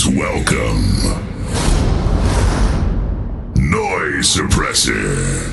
welcome. Noise Suppressor.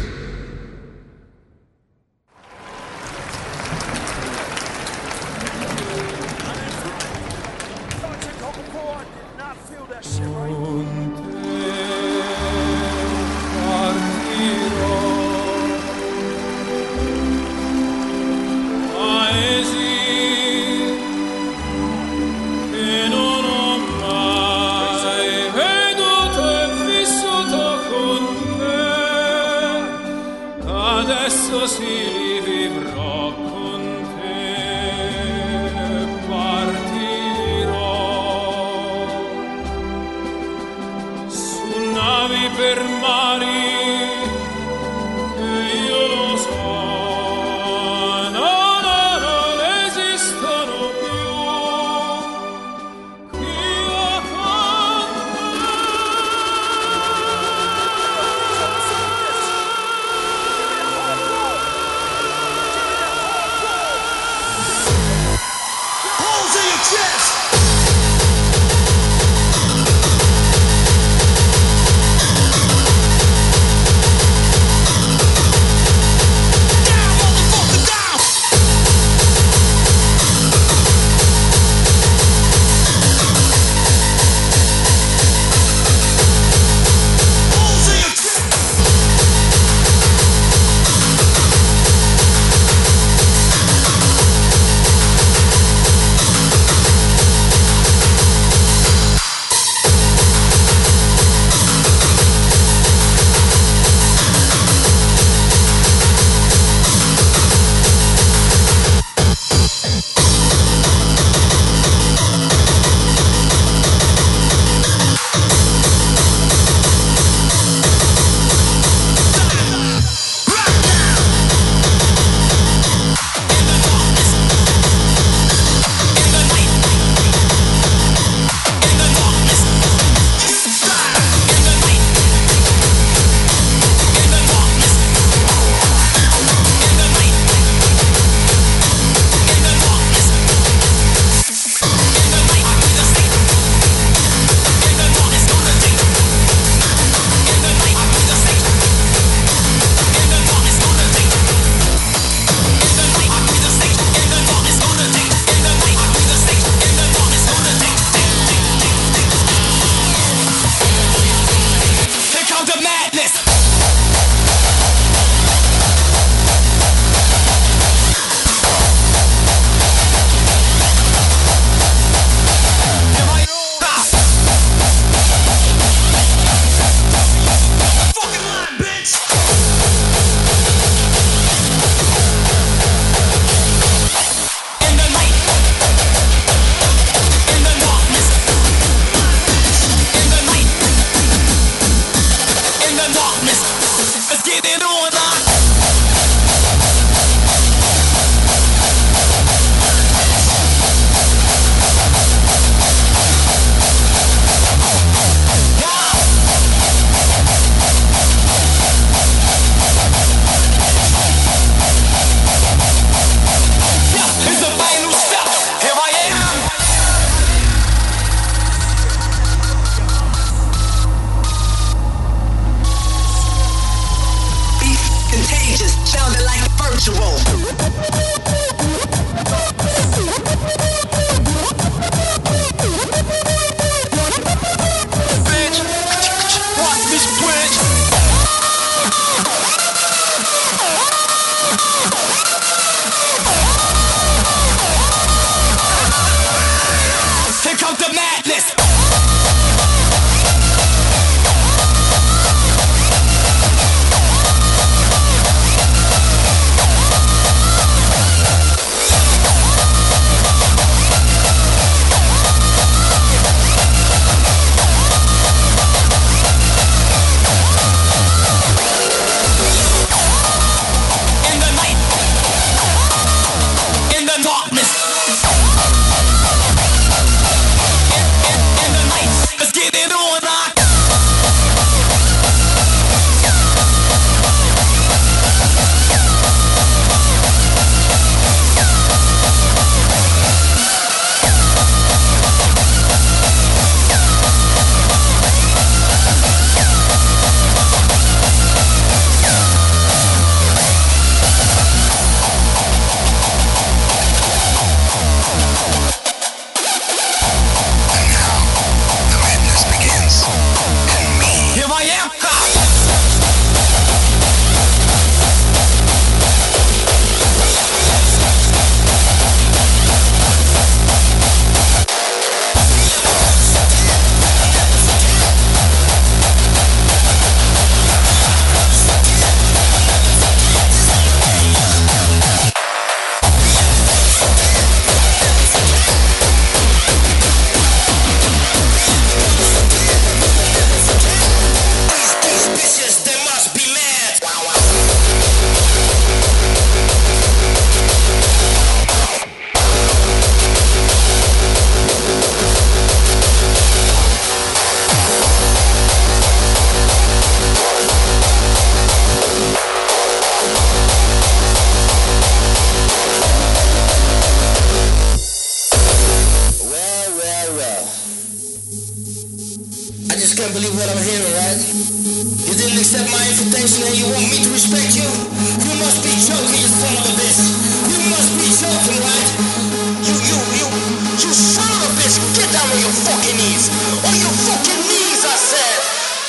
I just can't believe what I'm hearing, right? You didn't accept my invitation and you want me to respect you? You must be joking, you son of a bitch. You must be joking, right? You son of a bitch, get down on your fucking knees. On your fucking knees, I said.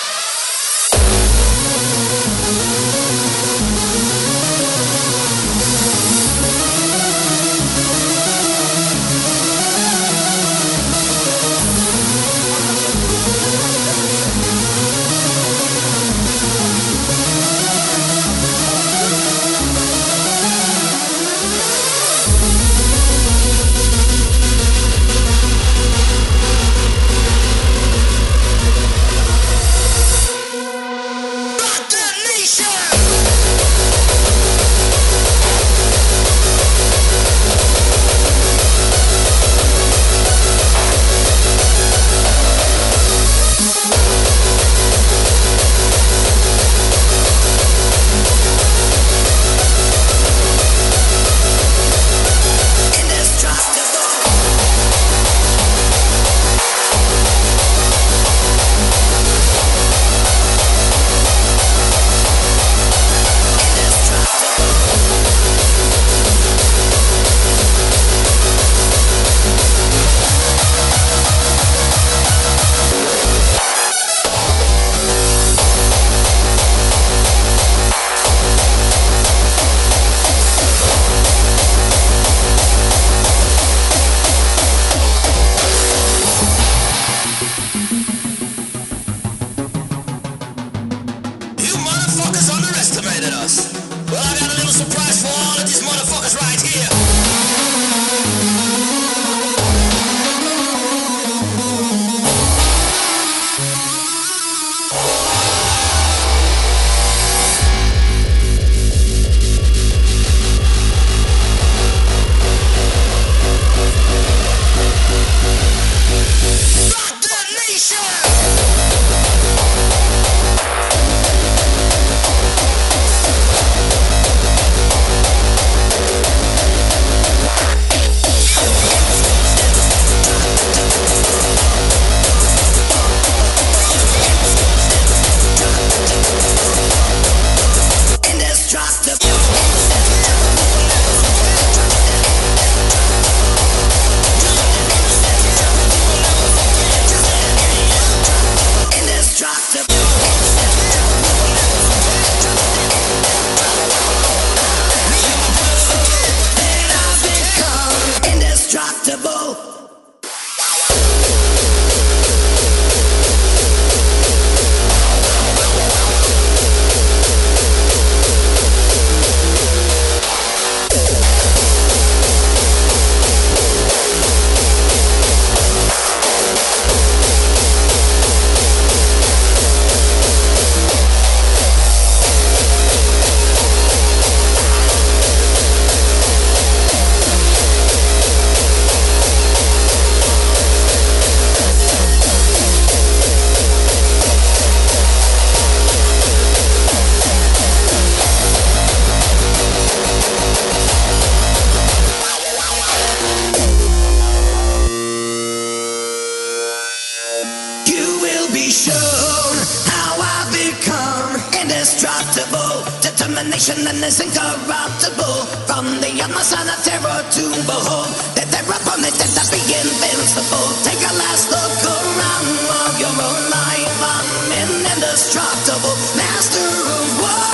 And is incorruptible. From the utmost and a terror to behold, that their opponent is to be invincible. Take a last look around of your own life. I'm an indestructible master of war.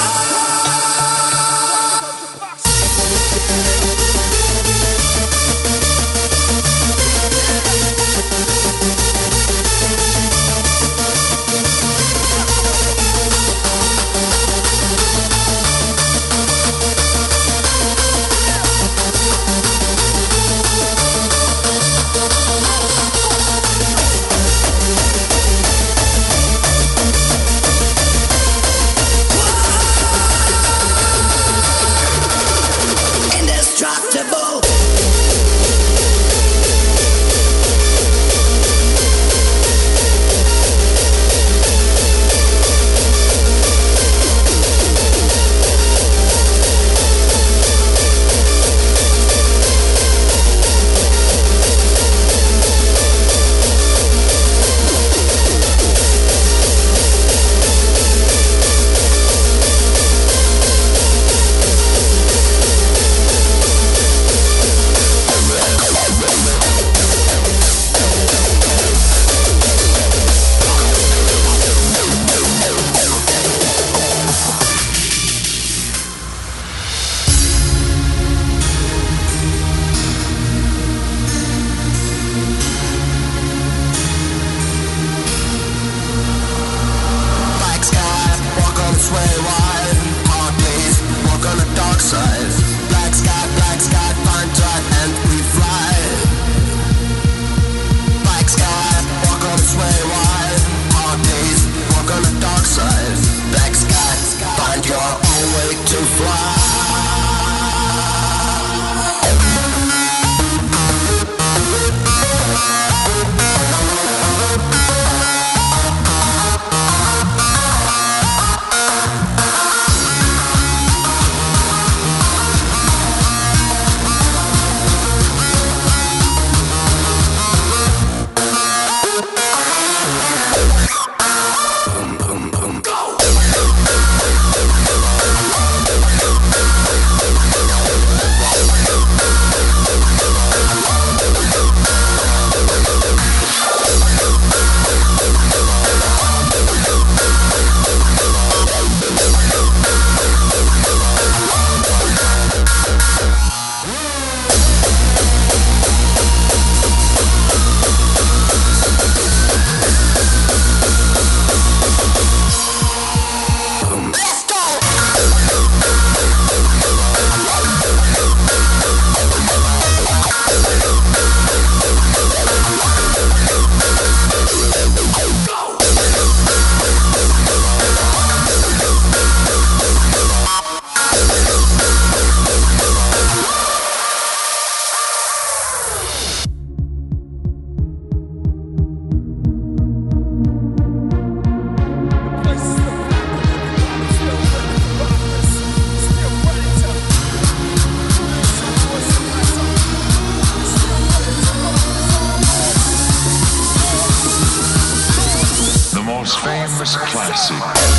First classic.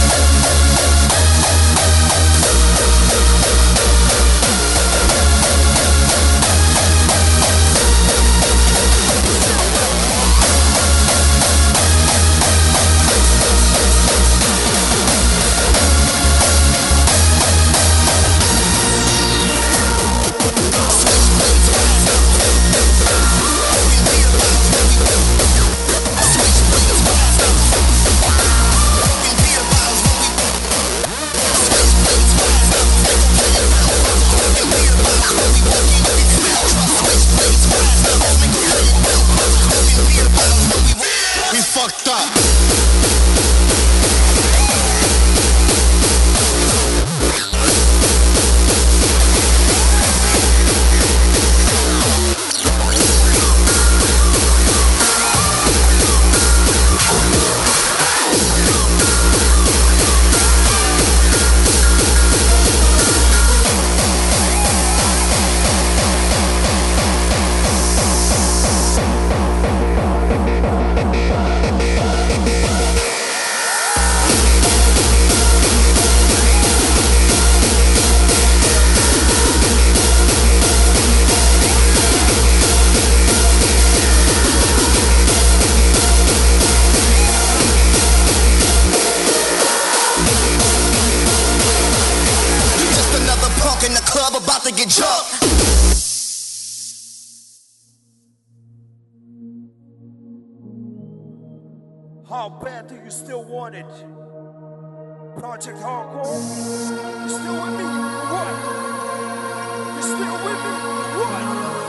How bad do you still want it? Project Hardcore? You still with me? What? You still with me? What?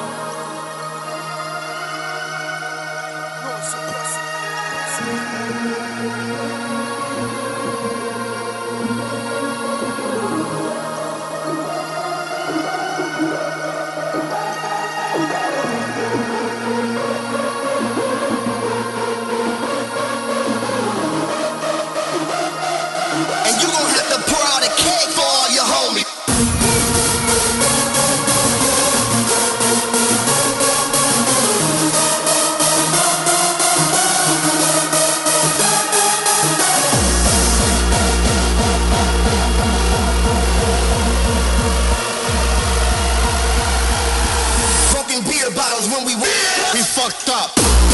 Noise fucked up.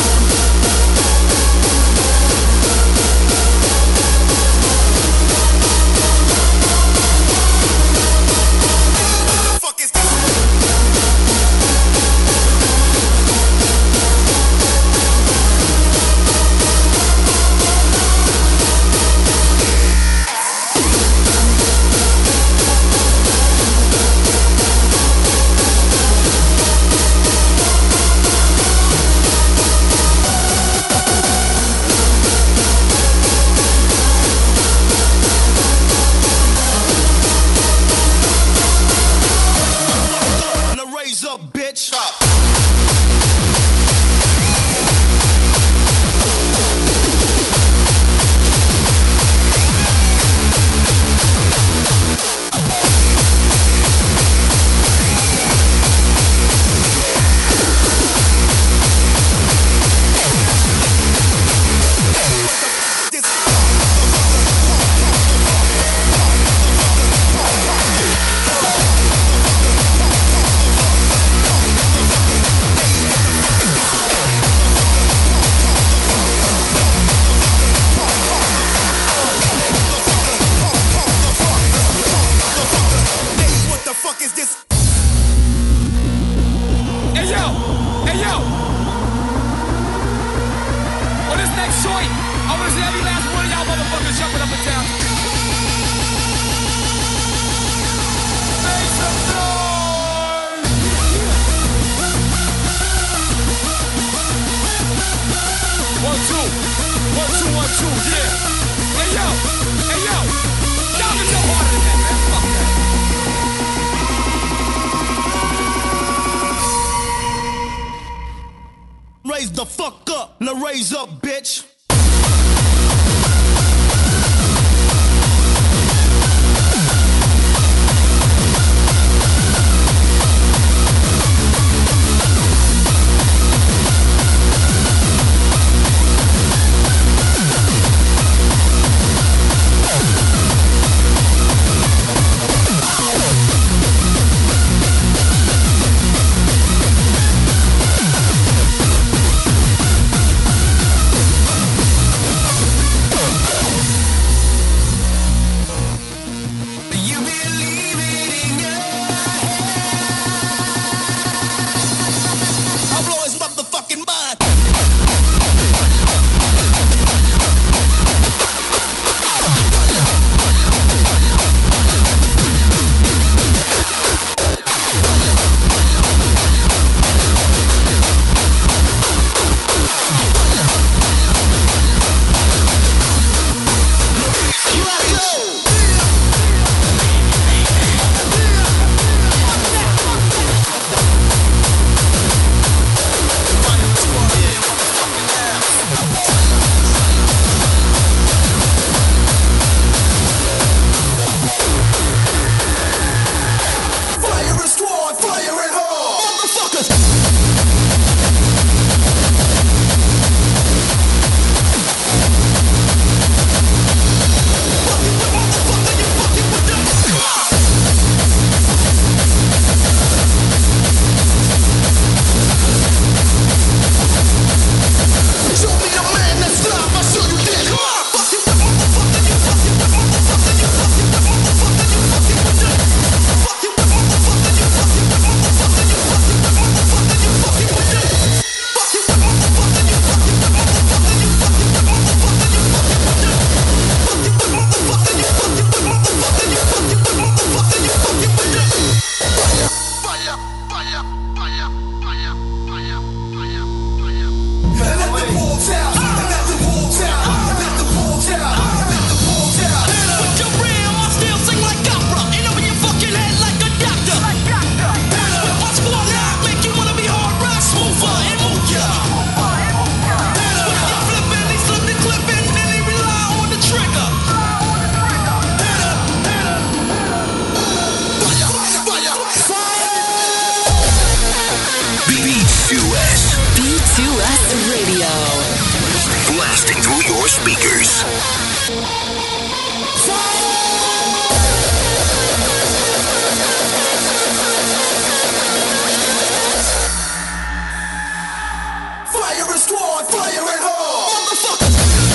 Raise the fuck up, now raise up, bitch. speakers. Fire and squad, fire and hard, motherfucker.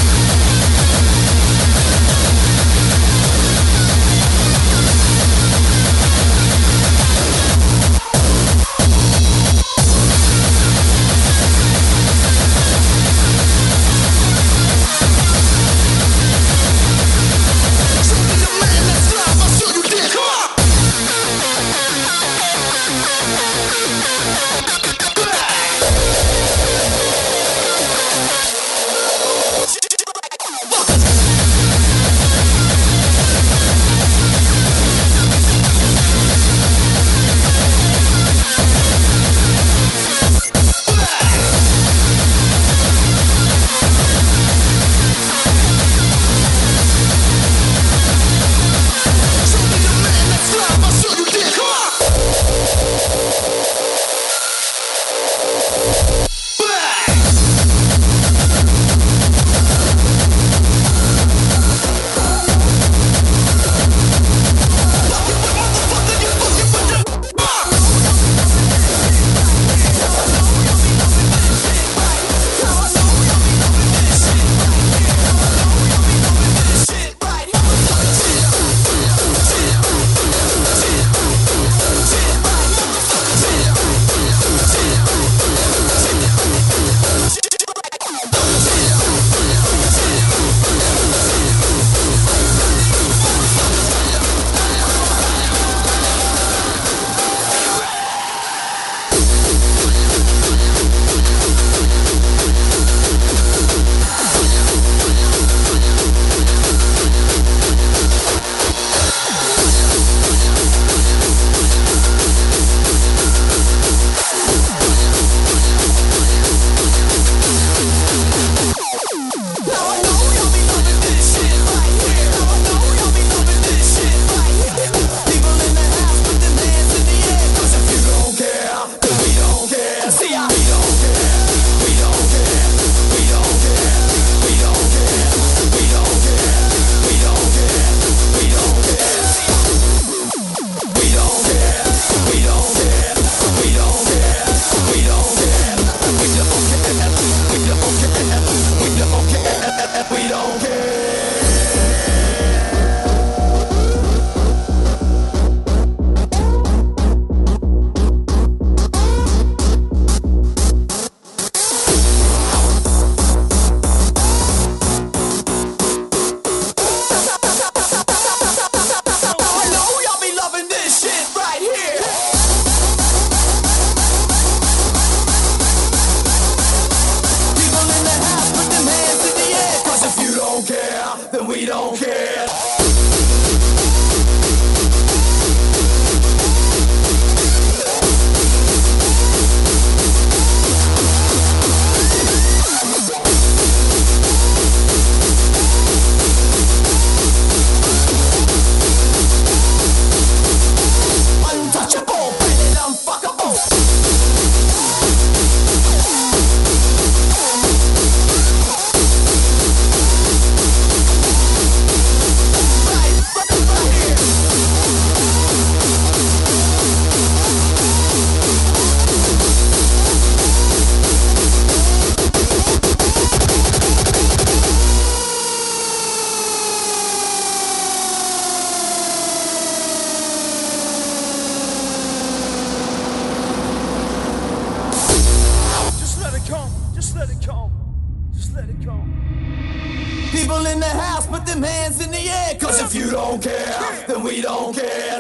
People in the house, put them hands in the air. Cause if you don't care, then we don't care.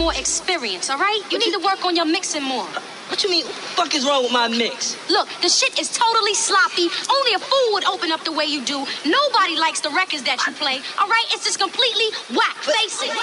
more experience, all right? You need to work on your mixing more. What you mean? What the fuck is wrong with my mix? Look, the shit is totally sloppy. Only a fool would open up the way you do. Nobody likes the records that you play, all right? It's just completely whack. Face it.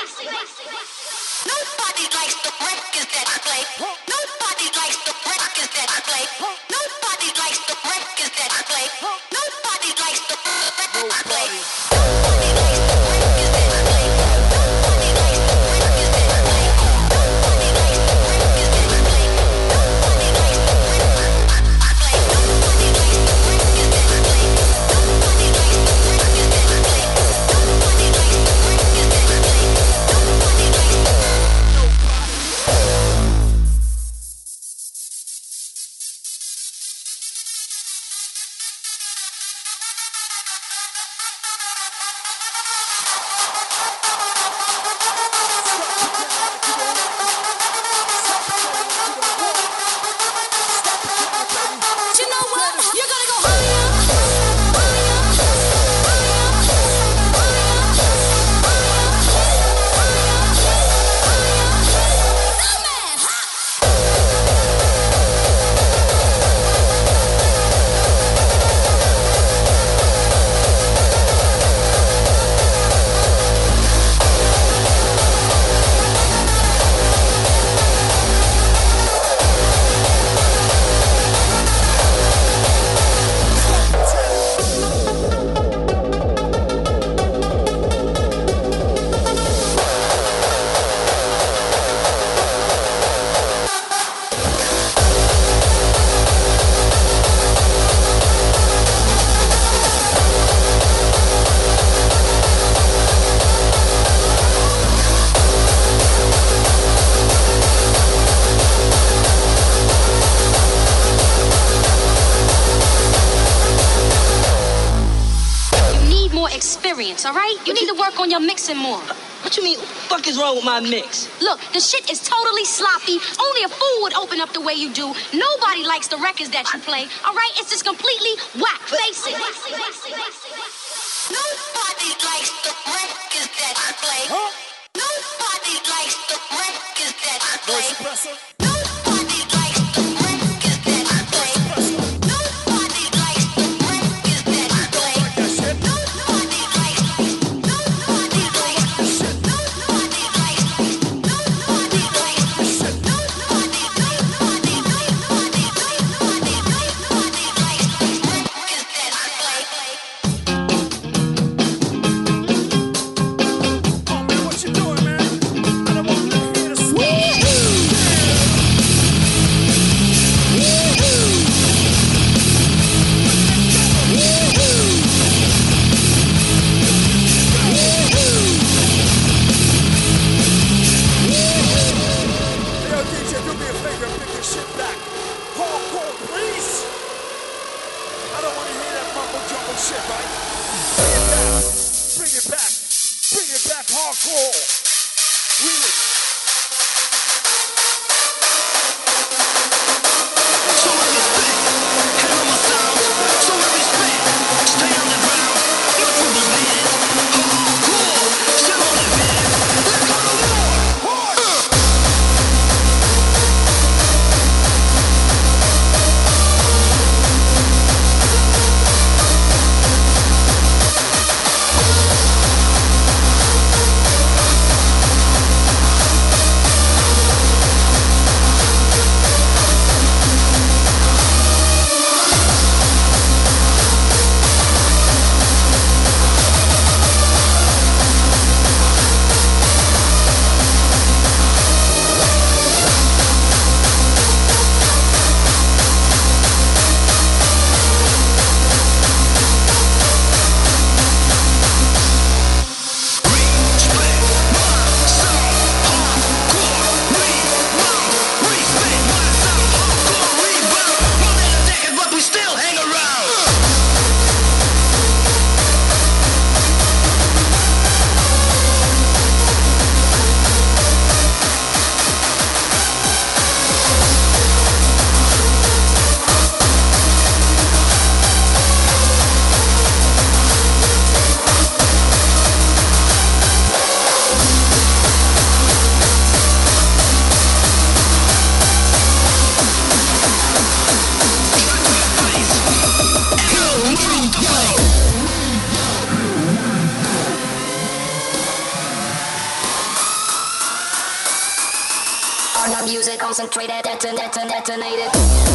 Nobody likes the records that I play. Nobody likes the records that I play. Nobody likes the records that I play. Nobody likes the records I play. Nobody likes the records that I play. Nobody likes the records that I play. Nobody likes the records that I play. Nobody likes the records I play. Nobody likes the records that I play. Nobody likes the records that I play. Nobody likes the records that I play. Nobody likes the You know what? You're gonna go higher. Experience, all right? You need to work on your mixing more. What you mean? What the fuck is wrong with my mix? Look, the shit is totally sloppy. Only a fool would open up the way you do. Nobody likes the records that you play, all right? It's just completely whack. Face it. Nobody likes the records that I play. Nobody likes the records that I play. Nobody likes the records that I play. Nobody likes the records that I play. Nobody likes. Nobody likes. Nobody likes. Nobody likes. Nobody likes. Nobody likes. Nobody likes the records that I play. Oh man, what you doing, man? I don't want to hear the smoke. On the music, concentrated, detonated.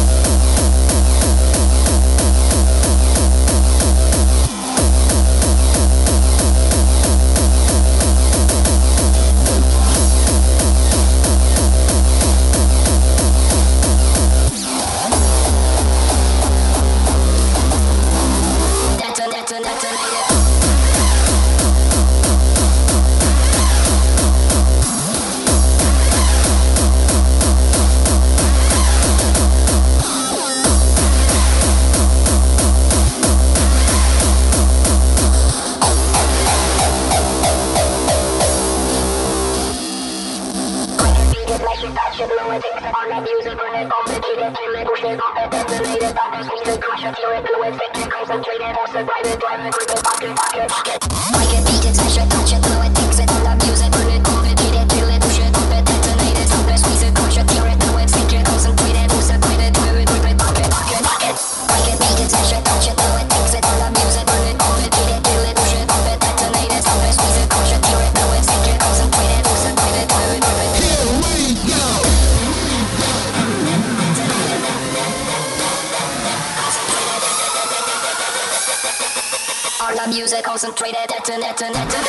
Music concentrated, detonated.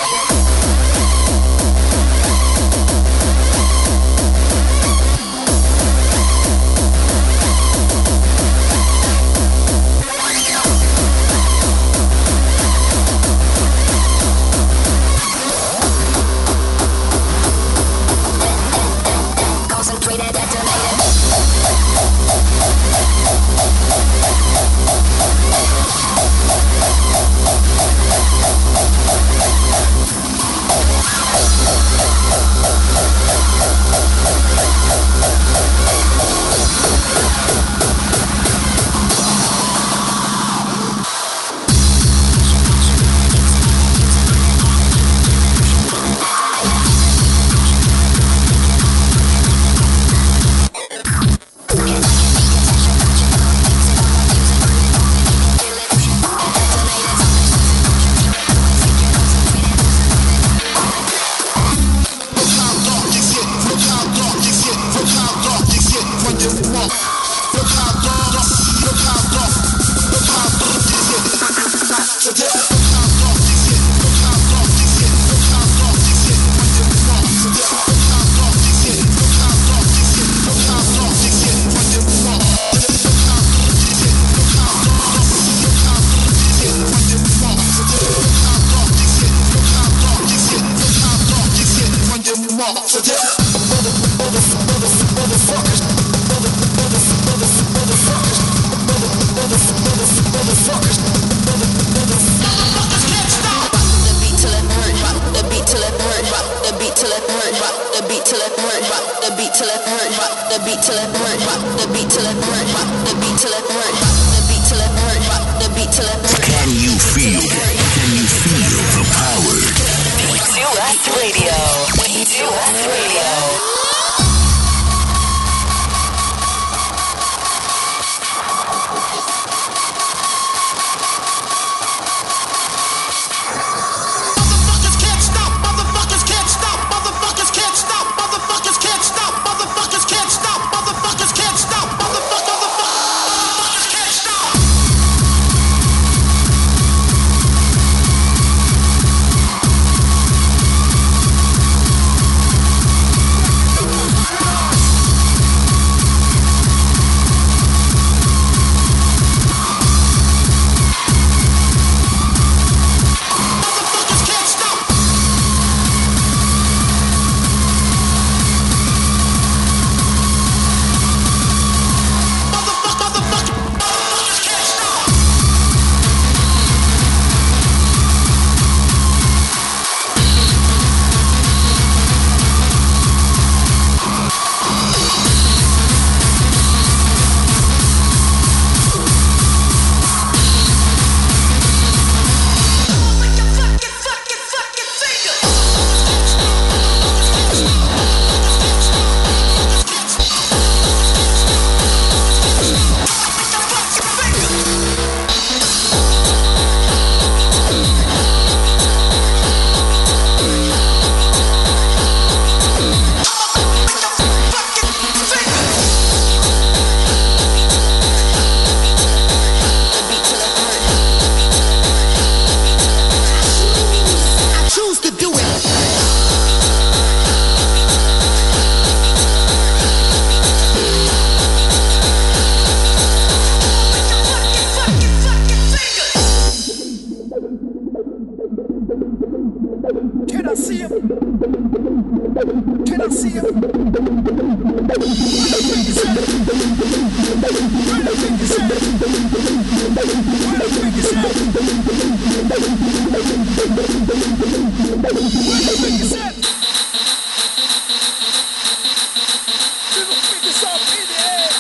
Middle fingers up in the air.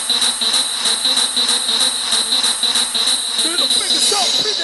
Middle fingers up in the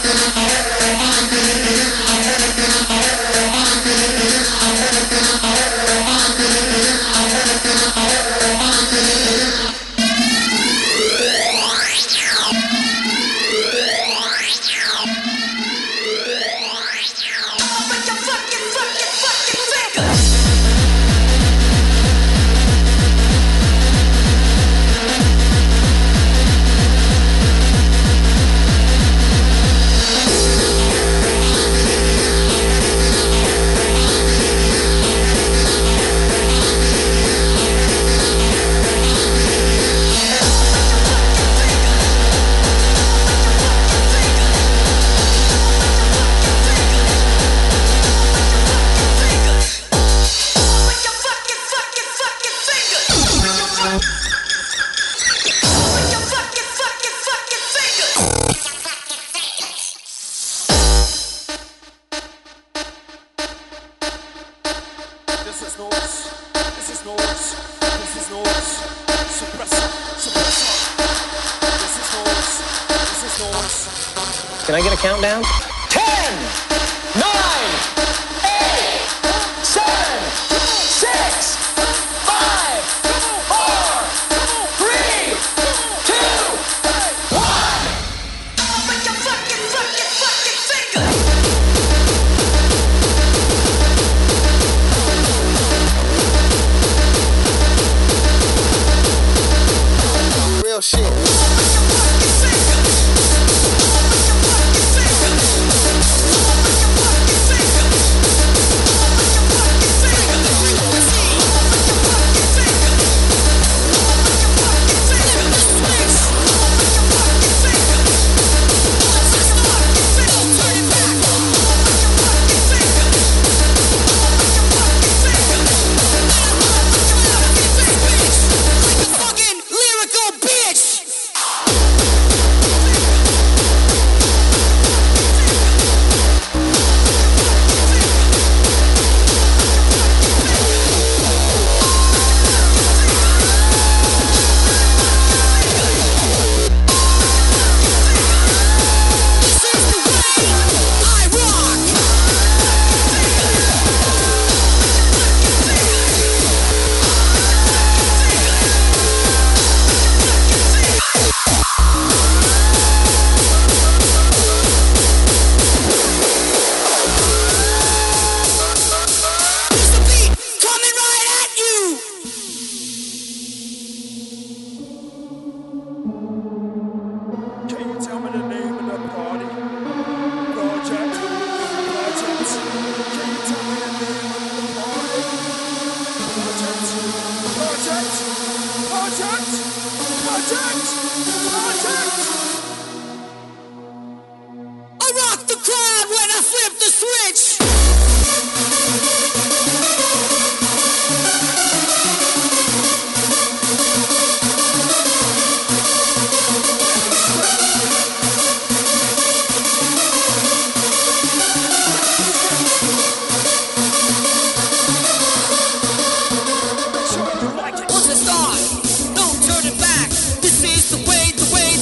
Can I get a countdown? 10, 9, 8, 7, 6, 5, 4, 3, 2, 1. With your fucking finger. Real shit.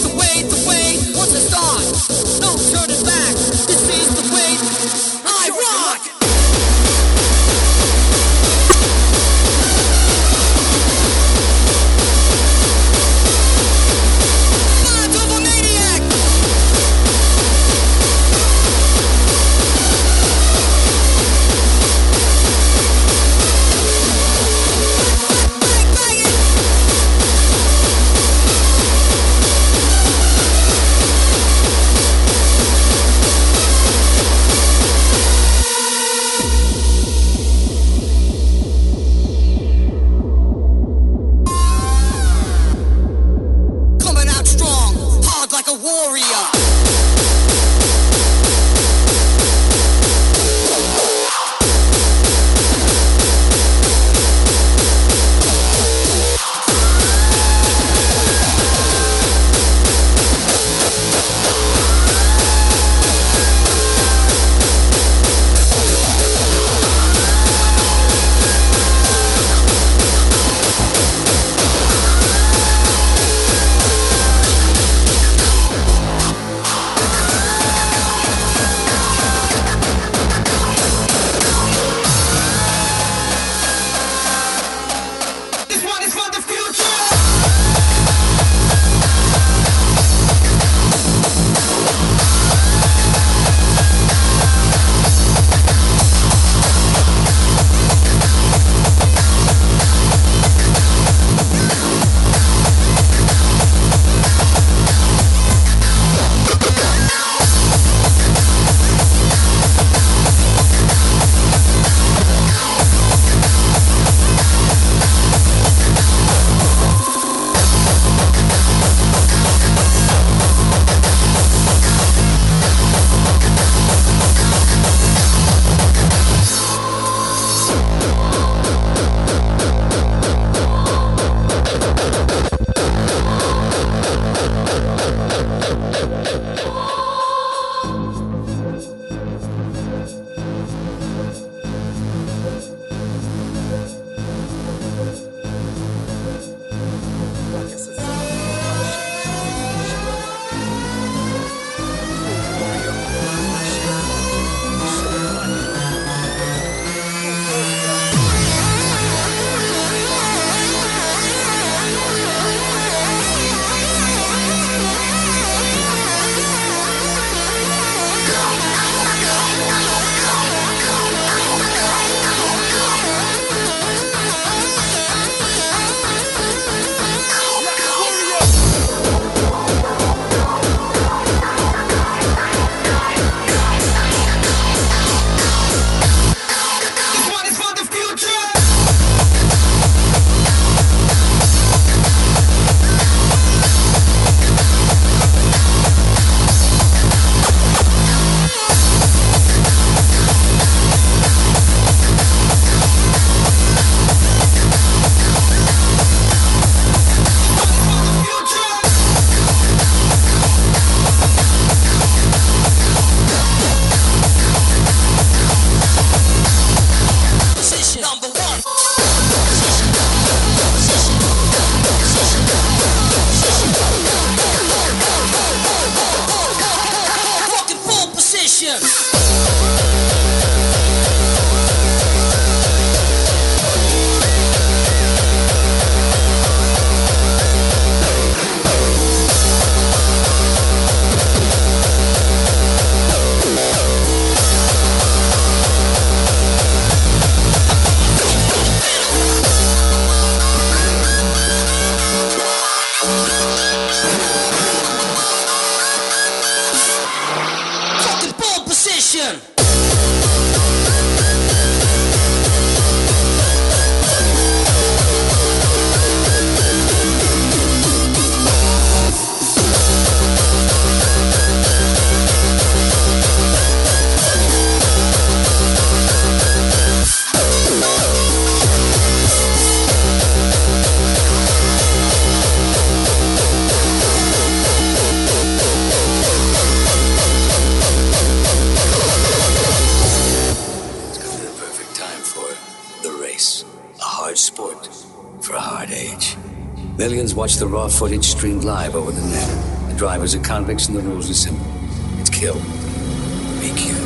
I rock! for a hard age. Millions watch the raw footage streamed live over the net. The drivers are convicts and the rules are simple. It's kill. Be killed.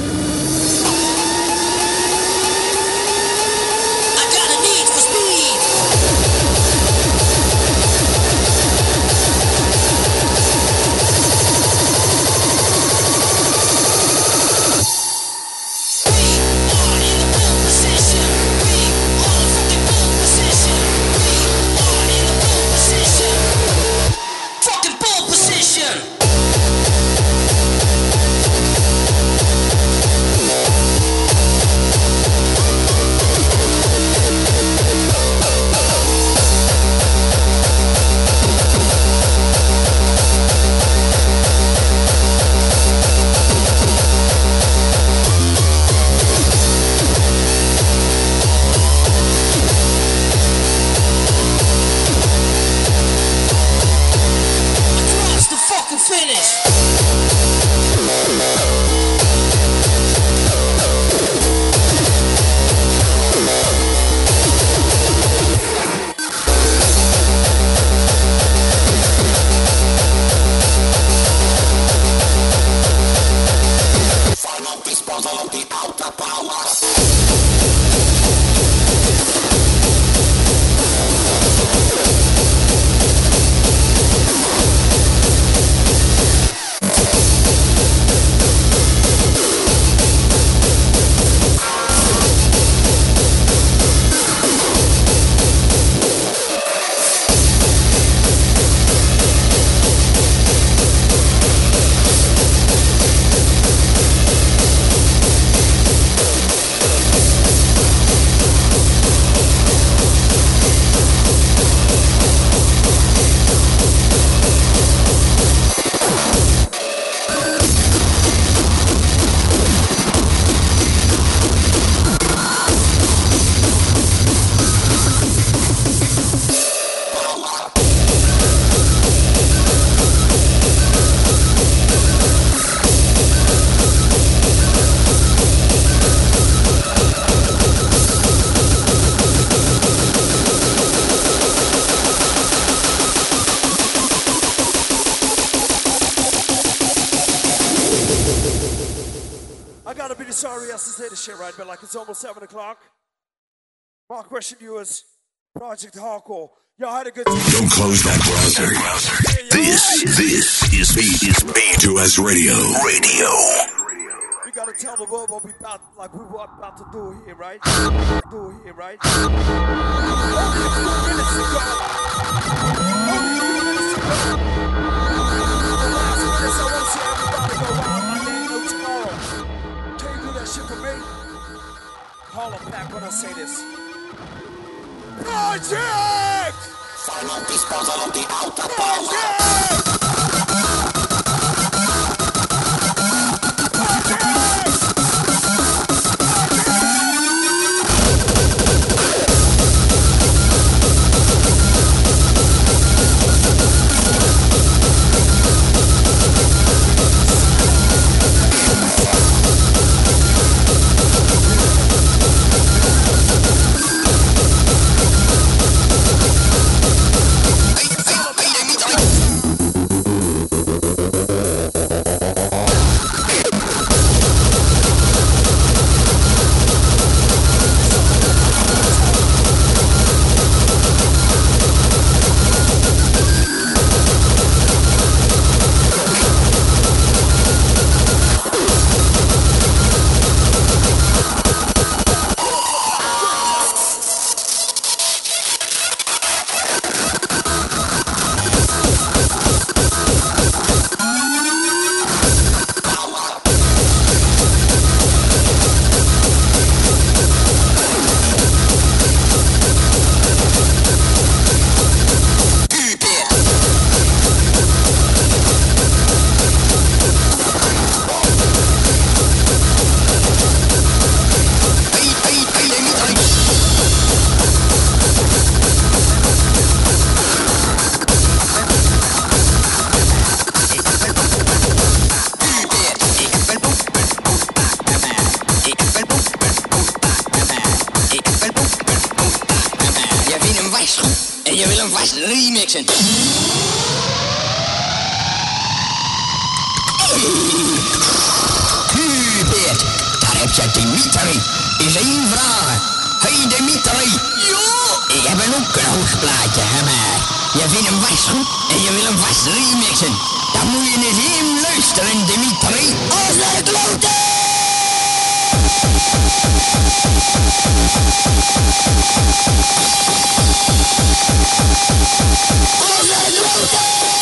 Sorry, I have to say this shit right, but like it's almost 7 o'clock. My question to you is Project Hardcore. Y'all had a good time. Don't close that browser. This is B2S Radio. We gotta tell the world what we about, like we were about to do here, right? Only a few minutes ago. Only a few minutes ago. The last minutes, I want to see everybody go out my name no tomorrow. Can you do that shit for me? Call them back when I say this. Project! Final disposal of the outer power. wijs goed en je wil hem vast remixen. Hubert, daar heb je Dimitri. Is één vraag. Hey Dimitri. Ja? Ik heb een hoekenoogplaatje gemaakt. Je vindt hem vast goed en je wil hem vast remixen. Dan moet je eens hem luisteren, Dimitri. Als naar de kloten! Als naar de kloten!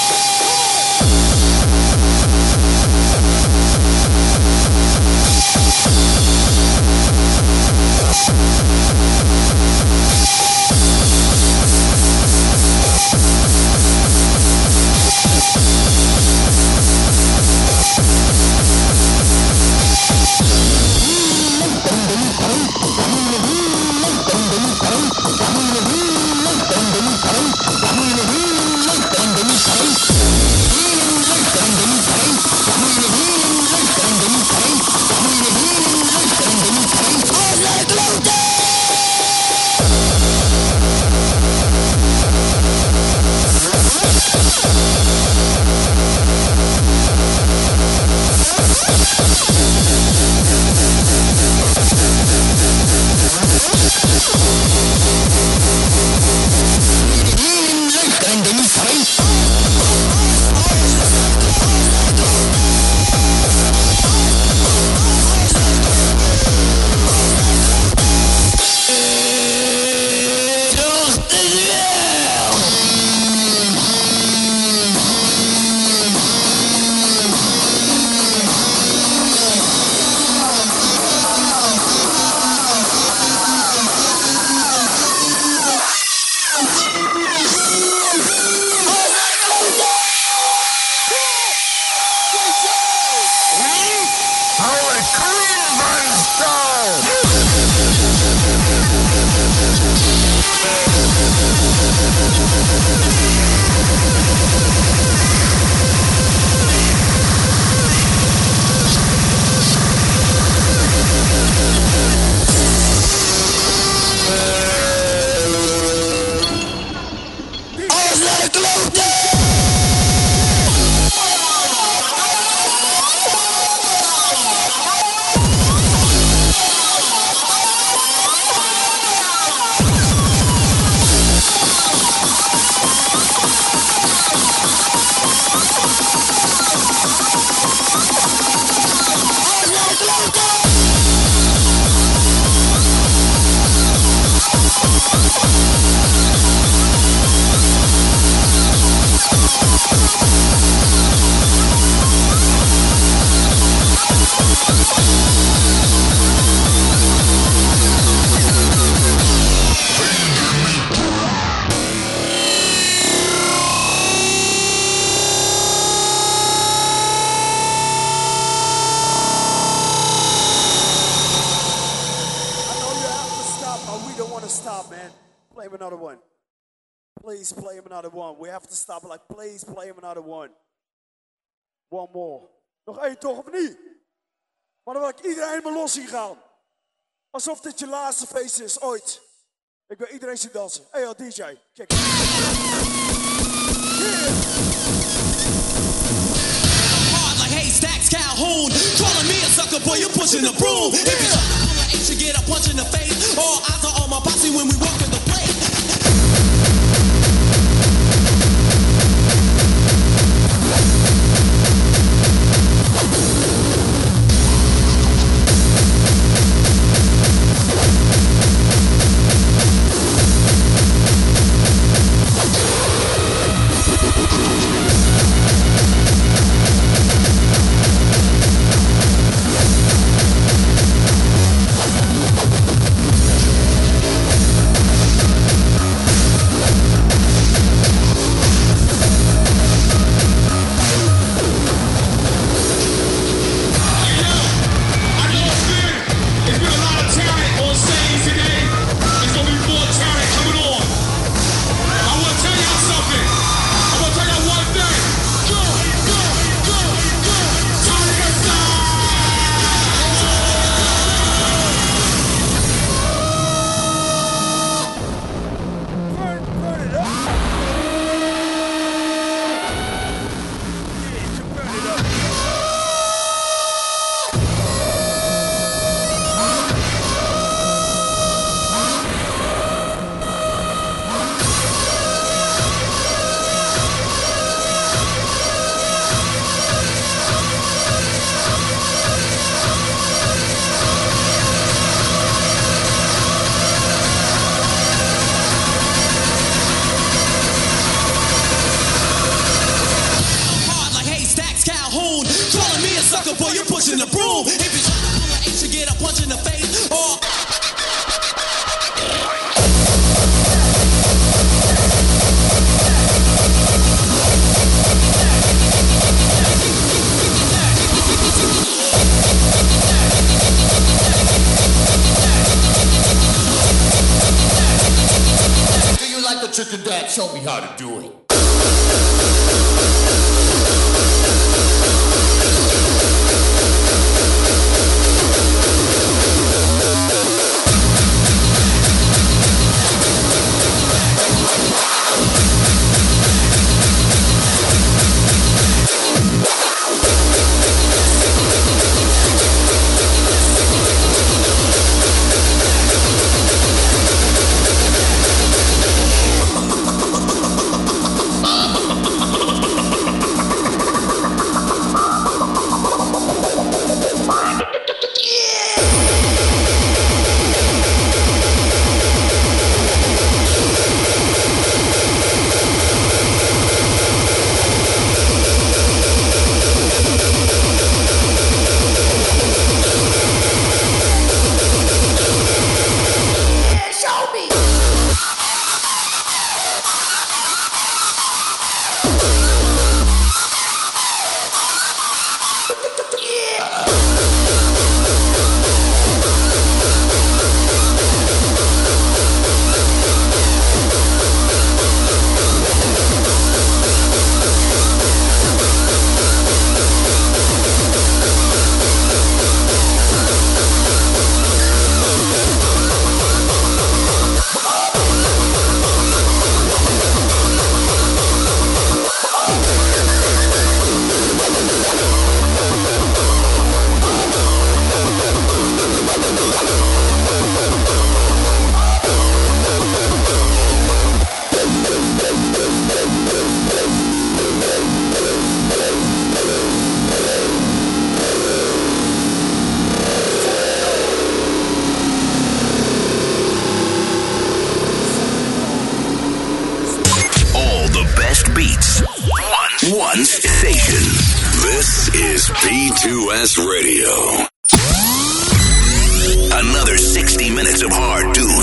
We have to stop. Like, please play him another one. One more. Nog één toch, of niet? Maar dan wil ik iedereen helemaal los zien gaan. Alsof dit je laatste feest is, ooit. Ik wil iedereen zien dansen. Hey, yo, DJ. Kijk. Yeah. Hard like haystacks, Calhoun. Calling me a sucker, boy, you're pushing the broom. If you try to pull an H, you get a punch in the face. All eyes are on my posse when we walk in the place. Mr. Dad, show me how to do it. One station. This is B2S Radio. Another 60 minutes of hard duty.